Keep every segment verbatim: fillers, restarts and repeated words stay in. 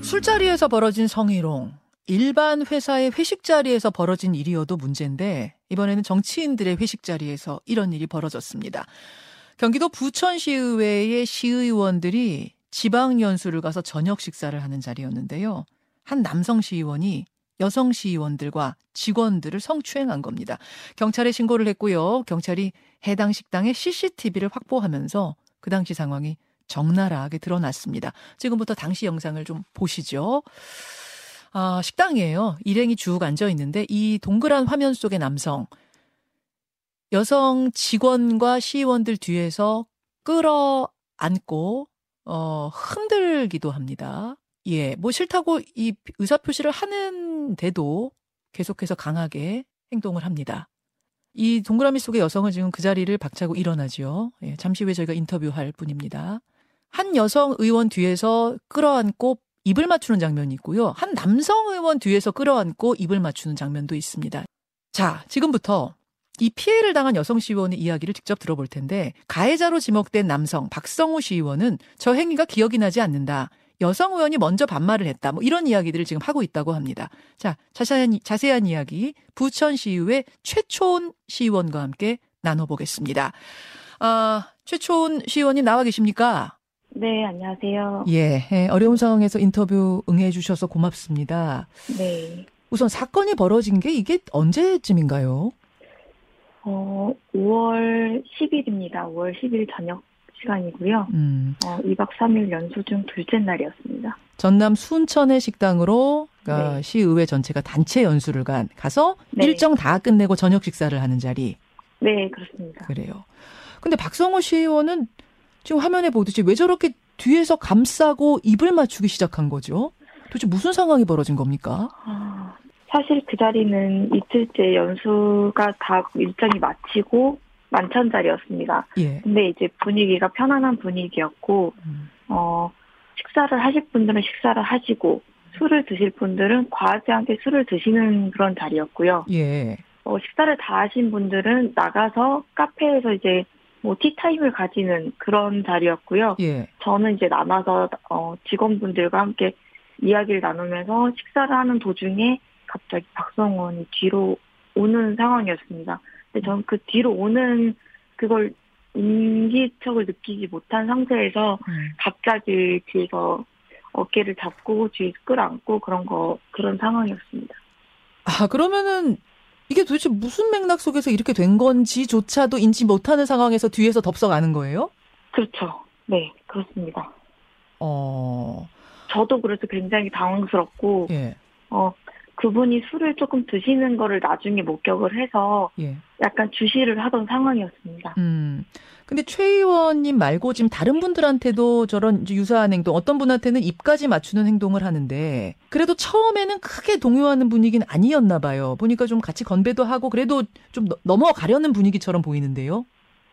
술자리에서 벌어진 성희롱, 일반 회사의 회식 자리에서 벌어진 일이어도 문제인데 이번에는 정치인들의 회식 자리에서 이런 일이 벌어졌습니다. 경기도 부천시의회의 시의원들이 지방 연수를 가서 저녁 식사를 하는 자리였는데요. 한 남성 시의원이 여성 시의원들과 직원들을 성추행한 겁니다. 경찰에 신고를 했고요. 경찰이 해당 식당의 씨씨티비를 확보하면서 그 당시 상황이 적나라하게 드러났습니다. 지금부터 당시 영상을 좀 보시죠. 아, 식당이에요. 일행이 쭉 앉아 있는데 이 동그란 화면 속의 남성, 여성 직원과 시의원들 뒤에서 끌어안고 어, 흔들기도 합니다. 예, 뭐 싫다고 이 의사표시를 하는데도 계속해서 강하게 행동을 합니다. 이 동그라미 속의 여성은 지금 그 자리를 박차고 일어나죠. 예, 잠시 후에 저희가 인터뷰할 분입니다. 한 여성 의원 뒤에서 끌어안고 입을 맞추는 장면이 있고요. 한 남성 의원 뒤에서 끌어안고 입을 맞추는 장면도 있습니다. 자, 지금부터 이 피해를 당한 여성 시의원의 이야기를 직접 들어볼 텐데 가해자로 지목된 남성 박성우 시의원은 저 행위가 기억이 나지 않는다. 여성 의원이 먼저 반말을 했다. 뭐 이런 이야기들을 지금 하고 있다고 합니다. 자, 자세한, 자세한 이야기 부천시의회 최초온 시의원과 함께 나눠보겠습니다. 아, 최초온 시의원님 나와 계십니까? 네, 안녕하세요. 예, 예, 어려운 상황에서 인터뷰 응해 주셔서 고맙습니다. 네. 우선 사건이 벌어진 게 이게 언제쯤인가요? 어, 오월 십일입니다. 오월 십일 저녁 시간이고요. 음. 어, 이박 삼일 연수 중 둘째 날이었습니다. 전남 순천의 식당으로 그러니까 네. 시의회 전체가 단체 연수를 간 가서 네. 일정 다 끝내고 저녁 식사를 하는 자리. 네, 그렇습니다. 그래요. 근데 박성호 시의원은 지금 화면에 보듯이 왜 저렇게 뒤에서 감싸고 입을 맞추기 시작한 거죠? 도대체 무슨 상황이 벌어진 겁니까? 아, 사실 그 자리는 이틀째 연수가 다 일정이 마치고 만찬 자리였습니다. 예. 근데 이제 분위기가 편안한 분위기였고, 음. 어, 식사를 하실 분들은 식사를 하시고, 술을 드실 분들은 과하지 않게 술을 드시는 그런 자리였고요. 예. 어, 식사를 다 하신 분들은 나가서 카페에서 이제 뭐 티타임을 가지는 그런 자리였고요. 예. 저는 이제 남아서 어, 직원분들과 함께 이야기를 나누면서 식사를 하는 도중에 갑자기 박성호 의원이 뒤로 오는 상황이었습니다. 근데 저는 그 뒤로 오는 그걸 인기척을 느끼지 못한 상태에서 음. 갑자기 뒤에서 어깨를 잡고 뒤에서 끌어안고 그런 거 그런 상황이었습니다. 아, 그러면은 이게 도대체 무슨 맥락 속에서 이렇게 된 건지조차도 인지 못하는 상황에서 뒤에서 덥석아는 거예요? 그렇죠. 네, 그렇습니다. 어. 저도 그래서 굉장히 당황스럽고, 예. 어, 그분이 술을 조금 드시는 거를 나중에 목격을 해서 예. 약간 주시를 하던 상황이었습니다. 음. 근데 최 의원님 말고 지금 다른 분들한테도 저런 유사한 행동, 어떤 분한테는 입까지 맞추는 행동을 하는데 그래도 처음에는 크게 동요하는 분위기는 아니었나 봐요. 보니까 좀 같이 건배도 하고 그래도 좀 넘어가려는 분위기처럼 보이는데요.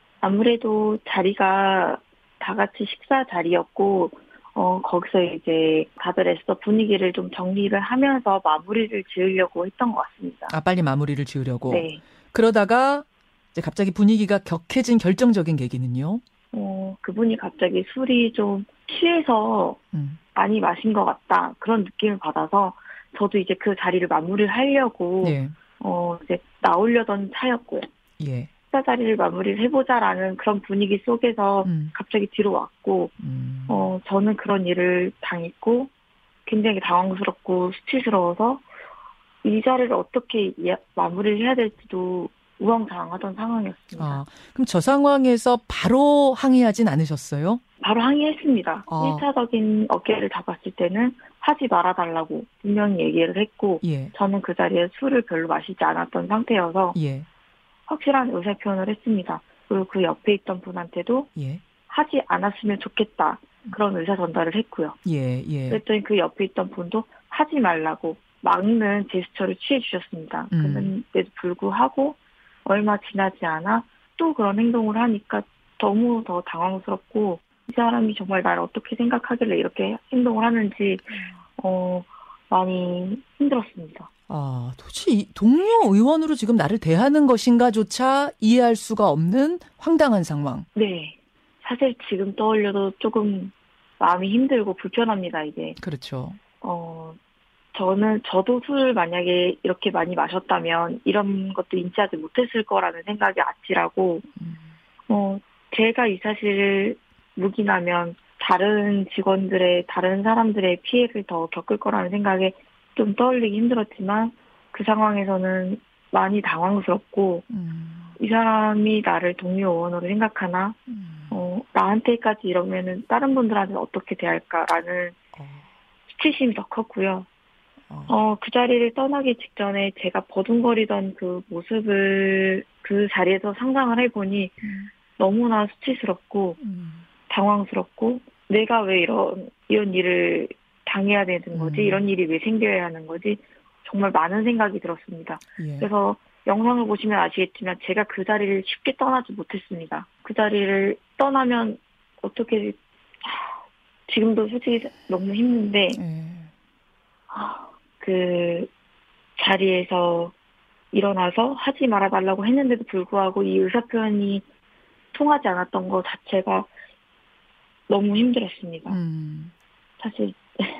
아무래도 자리가 다 같이 식사 자리였고 어, 거기서 이제 다들 애써 분위기를 좀 정리를 하면서 마무리를 지으려고 했던 것 같습니다. 아, 빨리 마무리를 지으려고? 네. 그러다가 이제 갑자기 분위기가 격해진 결정적인 계기는요? 어, 그분이 갑자기 술이 좀 취해서 음. 많이 마신 것 같다. 그런 느낌을 받아서 저도 이제 그 자리를 마무리를 하려고 예. 어, 이제 나오려던 차였고요. 예. 식사 자리를 마무리를 해보자라는 그런 분위기 속에서 음. 갑자기 뒤로 왔고, 음. 어, 저는 그런 일을 당했고, 굉장히 당황스럽고 수치스러워서 이 자리를 어떻게 마무리를 해야 될지도 우왕좌왕하던 상황이었습니다. 아, 그럼 저 상황에서 바로 항의하진 않으셨어요? 바로 항의했습니다. 아. 일 차적인 어깨를 잡았을 때는 하지 말아달라고 분명히 얘기를 했고, 예. 저는 그 자리에 술을 별로 마시지 않았던 상태여서 예. 확실한 의사표현을 했습니다. 그리고 그 옆에 있던 분한테도 예. 하지 않았으면 좋겠다. 그런 의사 전달을 했고요. 예, 예. 그랬더니 그 옆에 있던 분도 하지 말라고 막는 제스처를 취해 주셨습니다. 음. 그런데도 불구하고 얼마 지나지 않아 또 그런 행동을 하니까 너무 더 당황스럽고 이 사람이 정말 나를 어떻게 생각하길래 이렇게 행동을 하는지 어, 많이 힘들었습니다. 아, 도대체 이 동료 의원으로 지금 나를 대하는 것인가조차 이해할 수가 없는 황당한 상황. 네. 사실 지금 떠올려도 조금 마음이 힘들고 불편합니다, 이게. 그렇죠. 어, 저는 저도 술 만약에 이렇게 많이 마셨다면 이런 것도 인지하지 못했을 거라는 생각이 아찔하고 음. 어 제가 이 사실을 묵인하면 다른 직원들의 다른 사람들의 피해를 더 겪을 거라는 생각에 좀 떠올리기 힘들었지만 그 상황에서는 많이 당황스럽고 음. 이 사람이 나를 동료원으로 생각하나 음. 어 나한테까지 이러면은 다른 분들한테는 어떻게 대할까라는 어. 수치심이 더 컸고요. 어. 어, 그 자리를 떠나기 직전에 제가 버둥거리던 그 모습을 그 자리에서 상상을 해보니 음. 너무나 수치스럽고 음. 당황스럽고 내가 왜 이런 이런 일을 당해야 되는 거지? 음. 이런 일이 왜 생겨야 하는 거지? 정말 많은 생각이 들었습니다. 예. 그래서 영상을 보시면 아시겠지만 제가 그 자리를 쉽게 떠나지 못했습니다. 그 자리를 떠나면 어떻게 지금도 솔직히 너무 힘든데 예. 그 자리에서 일어나서 하지 말아달라고 했는데도 불구하고 이 의사표현이 통하지 않았던 것 자체가 너무 힘들었습니다. 음. 사실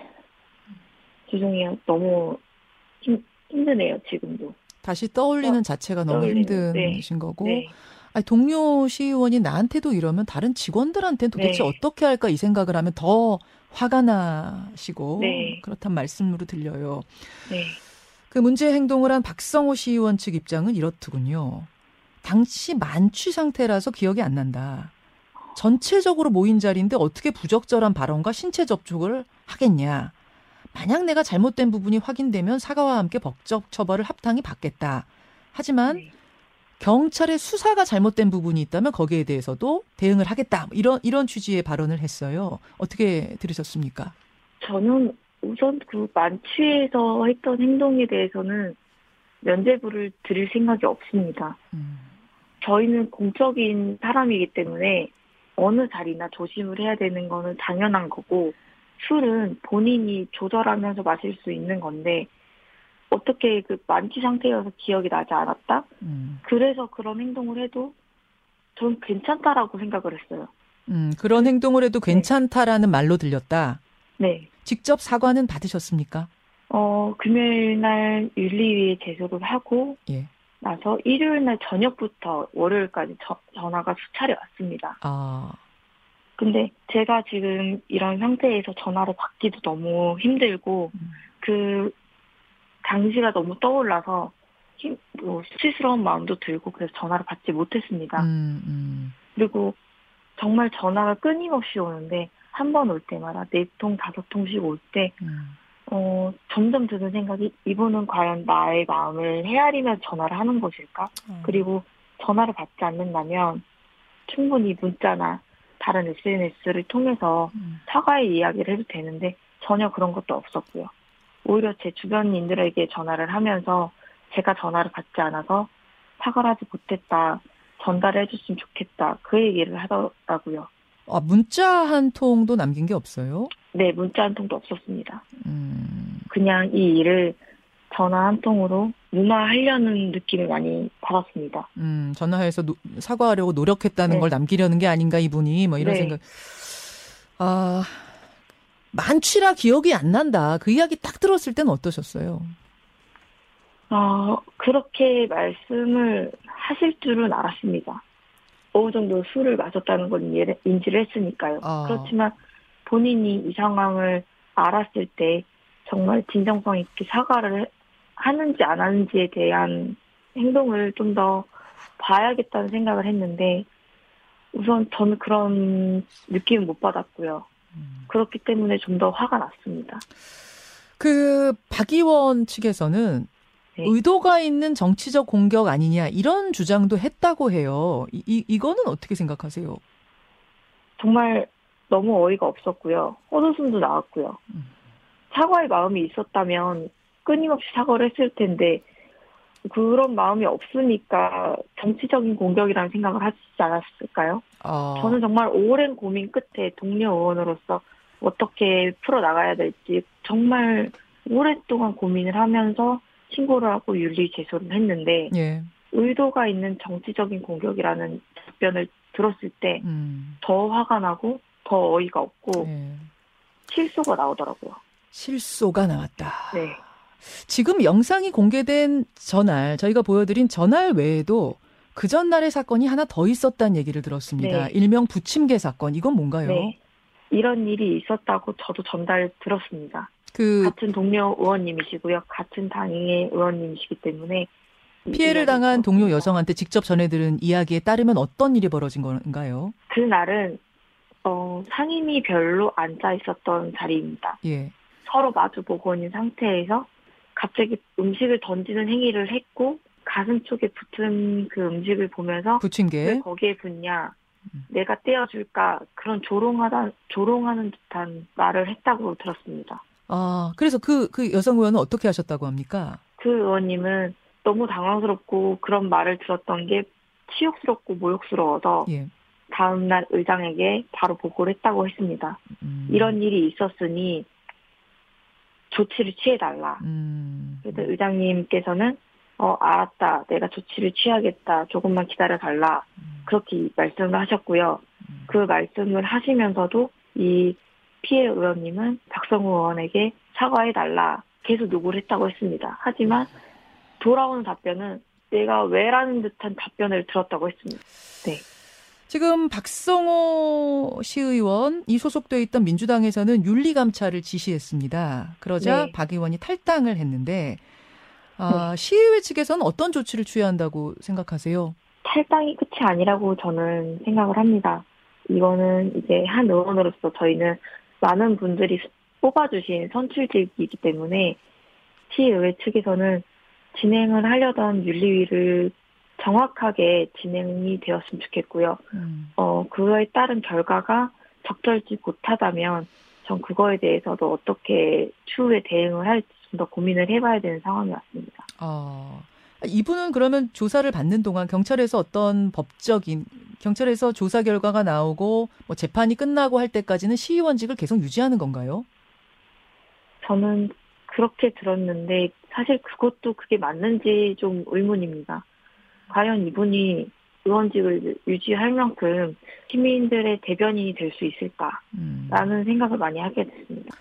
죄송해요. 너무 힘, 힘드네요. 지금도. 다시 떠올리는 어, 자체가 너무 떠올리는, 힘드신 네, 거고 네, 아니, 동료 시의원이 나한테도 이러면 다른 직원들한테는 도대체 네. 어떻게 할까 이 생각을 하면 더 화가 나시고 네. 그렇단 말씀으로 들려요. 네. 그 문제 행동을 한 박성호 시의원 측 입장은 이렇더군요. 당시 만취 상태라서 기억이 안 난다. 전체적으로 모인 자리인데 어떻게 부적절한 발언과 신체 접촉을 하겠냐. 만약 내가 잘못된 부분이 확인되면 사과와 함께 법적 처벌을 합당히 받겠다. 하지만 네. 경찰의 수사가 잘못된 부분이 있다면 거기에 대해서도 대응을 하겠다. 이런 이런 취지의 발언을 했어요. 어떻게 들으셨습니까? 저는 우선 그 만취해서 했던 행동에 대해서는 면죄부를 드릴 생각이 없습니다. 음. 저희는 공적인 사람이기 때문에 어느 자리나 조심을 해야 되는 거는 당연한 거고 술은 본인이 조절하면서 마실 수 있는 건데 어떻게 그 만취 상태여서 기억이 나지 않았다? 음. 그래서 그런 행동을 해도 전 괜찮다라고 생각을 했어요. 음, 그런 행동을 해도 괜찮다라는 말로 들렸다. 네. 직접 사과는 받으셨습니까? 어, 금요일 날 윤리위에 제소를 하고 예. 나서 일요일 날 저녁부터 월요일까지 저, 전화가 수차례 왔습니다. 아. 근데 제가 지금 이런 상태에서 전화를 받기도 너무 힘들고 음. 그 당시가 너무 떠올라서 힘, 뭐 수치스러운 마음도 들고 그래서 전화를 받지 못했습니다. 음, 음. 그리고 정말 전화가 끊임없이 오는데 한 번 올 때마다 네 통, 다섯 통씩 올 때 음. 어, 점점 드는 생각이 이분은 과연 나의 마음을 헤아리며 전화를 하는 것일까? 어. 그리고 전화를 받지 않는다면 충분히 문자나 다른 에스엔에스를 통해서 음. 사과의 이야기를 해도 되는데 전혀 그런 것도 없었고요. 오히려 제 주변인들에게 전화를 하면서 제가 전화를 받지 않아서 사과를 하지 못했다. 전달해 줬으면 좋겠다. 그 얘기를 하더라고요. 아, 문자 한 통도 남긴 게 없어요? 네, 문자 한 통도 없었습니다. 음. 그냥 이 일을 전화 한 통으로 무마하려는 느낌을 많이 받았습니다. 음, 전화해서 노, 사과하려고 노력했다는 네. 걸 남기려는 게 아닌가 이분이 뭐 이런 네. 생각. 아, 만취라 기억이 안 난다. 그 이야기 딱 들었을 때는 어떠셨어요? 어, 그렇게 말씀을 하실 줄은 알았습니다. 어느 정도 술을 마셨다는 걸 이해를- 인지를 했으니까요. 아. 그렇지만 본인이 이 상황을 알았을 때 정말 진정성 있게 사과를 하는지 안 하는지에 대한 행동을 좀 더 봐야겠다는 생각을 했는데 우선 저는 그런 느낌을 못 받았고요. 음. 그렇기 때문에 좀 더 화가 났습니다. 그 박 의원 측에서는 네. 의도가 있는 정치적 공격 아니냐 이런 주장도 했다고 해요. 이, 이 이거는 어떻게 생각하세요? 정말 너무 어이가 없었고요. 헛웃음도 나왔고요. 음. 사과의 마음이 있었다면 끊임없이 사과를 했을 텐데 그런 마음이 없으니까 정치적인 공격이라는 생각을 하시지 않았을까요? 아. 저는 정말 오랜 고민 끝에 동료 의원으로서 어떻게 풀어나가야 될지 정말 오랫동안 고민을 하면서 신고를 하고 윤리 제소를 했는데 예. 의도가 있는 정치적인 공격이라는 답변을 들었을 때 더 음. 화가 나고 더 어이가 없고 예. 실소가 나오더라고요. 실소가 나왔다. 네. 지금 영상이 공개된 전날, 저희가 보여드린 전날 외에도 그 전날의 사건이 하나 더 있었다는 얘기를 들었습니다. 네. 일명 부침개 사건. 이건 뭔가요? 네. 이런 일이 있었다고 저도 전달 들었습니다. 그 같은 동료 의원님이시고요. 같은 당의 의원님이시기 때문에 피해를 당한 동료 여성한테 직접 전해들은 이야기에 따르면 어떤 일이 벌어진 건가요? 그날은 어, 상임이 별로 앉아 있었던 자리입니다. 예. 서로 마주보고 있는 상태에서 갑자기 음식을 던지는 행위를 했고 가슴 쪽에 붙은 그 음식을 보면서 부침개. 왜 거기에 붙냐, 내가 떼어줄까, 그런 조롱하다, 조롱하는 듯한 말을 했다고 들었습니다. 아, 그래서 그, 그 여성 의원은 어떻게 하셨다고 합니까? 그 의원님은 너무 당황스럽고 그런 말을 들었던 게 치욕스럽고 모욕스러워서 예. 다음날 의장에게 바로 보고를 했다고 했습니다. 음. 이런 일이 있었으니 조치를 취해달라. 음. 그래서 의장님께서는 어 알았다, 내가 조치를 취하겠다, 조금만 기다려달라, 그렇게 말씀을 하셨고요. 그 말씀을 하시면서도 이 피해 의원님은 박성우 의원에게 사과해달라 계속 요구를 했다고 했습니다. 하지만 돌아오는 답변은 내가 왜라는 듯한 답변을 들었다고 했습니다. 네. 지금 박성호 시의원, 이 소속돼 있던 민주당에서는 윤리감찰을 지시했습니다. 그러자 네. 박 의원이 탈당을 했는데 아, 네. 시의회 측에서는 어떤 조치를 취해야 한다고 생각하세요? 탈당이 끝이 아니라고 저는 생각을 합니다. 이거는 이제 한 의원으로서 저희는 많은 분들이 뽑아주신 선출직이기 때문에 시의회 측에서는 진행을 하려던 윤리위를 정확하게 진행이 되었으면 좋겠고요. 음. 어, 그거에 따른 결과가 적절치 못하다면 전 그거에 대해서도 어떻게 추후에 대응을 할지 좀 더 고민을 해봐야 되는 상황이 왔습니다. 아, 이분은 그러면 조사를 받는 동안 경찰에서 어떤 법적인, 경찰에서 조사 결과가 나오고 뭐 재판이 끝나고 할 때까지는 시의원직을 계속 유지하는 건가요? 저는 그렇게 들었는데 사실 그것도 그게 맞는지 좀 의문입니다. 과연 이분이 의원직을 유지할 만큼 시민들의 대변인이 될 수 있을까라는 음. 생각을 많이 하게 됐습니다.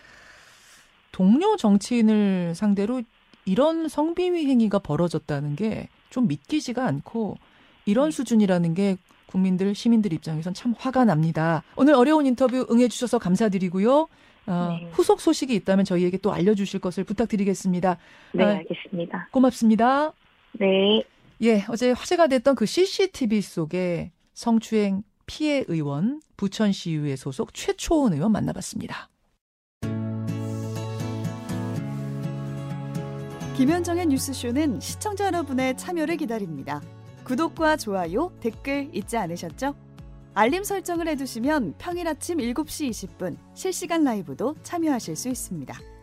동료 정치인을 상대로 이런 성비위 행위가 벌어졌다는 게 좀 믿기지가 않고 이런 네. 수준이라는 게 국민들, 시민들 입장에선 참 화가 납니다. 오늘 어려운 인터뷰 응해주셔서 감사드리고요. 어, 네. 후속 소식이 있다면 저희에게 또 알려주실 것을 부탁드리겠습니다. 네, 아, 알겠습니다. 고맙습니다. 네. 예, 어제 화제가 됐던 그 씨씨티비 속에 성추행 피해 의원, 부천시의회 소속 최초원 의원 만나봤습니다. 김현정의 뉴스쇼는 시청자 여러분의 참여를 기다립니다. 구독과 좋아요, 댓글 잊지 않으셨죠? 알림 설정을 해두시면 평일 아침 일곱 시 이십 분 실시간 라이브도 참여하실 수 있습니다.